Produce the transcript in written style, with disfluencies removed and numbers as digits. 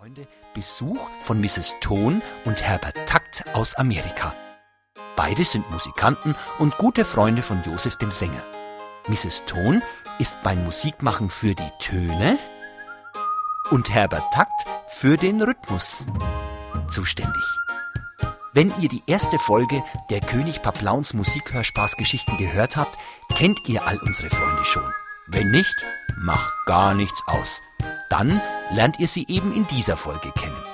Freunde, Besuch von Mrs. Ton und Herbert Takt aus Amerika. Beide sind Musikanten und gute Freunde von Josef dem Sänger. Mrs. Ton ist beim Musikmachen für die Töne und Herbert Takt für den Rhythmus zuständig. Wenn ihr die erste Folge der König Paplauns Musikhörspaßgeschichten gehört habt, kennt ihr all unsere Freunde schon. Wenn nicht, macht gar nichts aus. Dann lernt ihr sie eben in dieser Folge kennen.